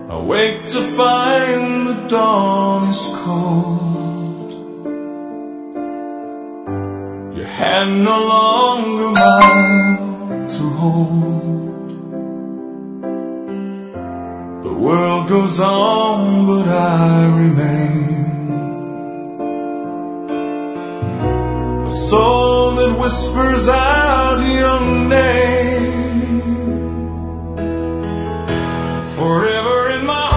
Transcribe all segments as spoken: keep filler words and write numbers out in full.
I wake to find the dawn is cold. Your hand no longer mine to hold. The world goes on, but I remain. A soul that whispers out your name. Forever in my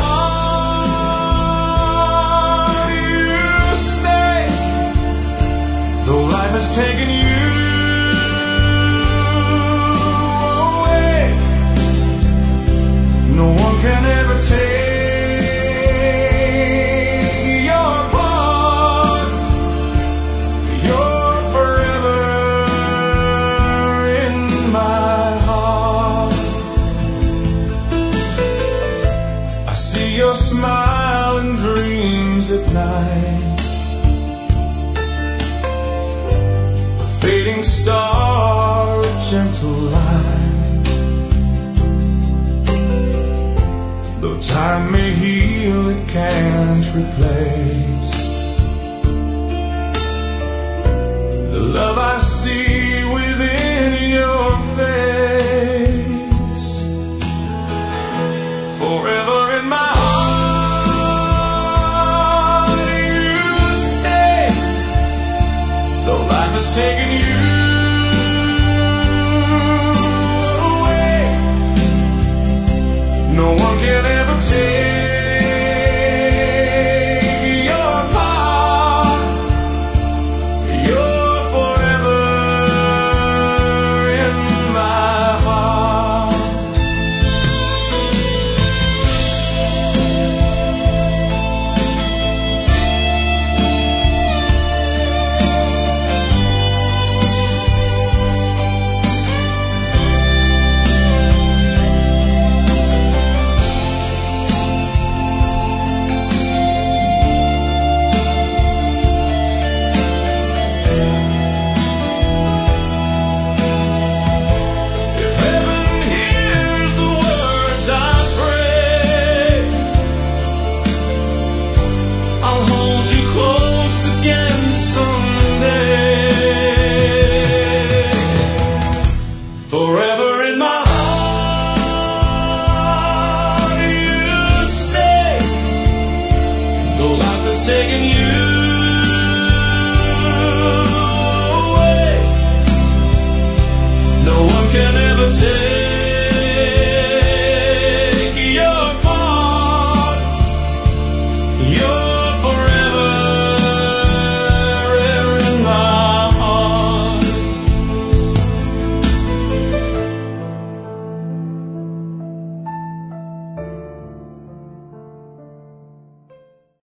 heart you stay. Though life has taken you away, no one can ever take your part. You're forever in my heart. I see your smile in dreams at night, a fading star, a gentle light. Though time may heal, it can't replace the love I see within your face. Forever in my heart you stay. Though life has taken you away, no one can ever take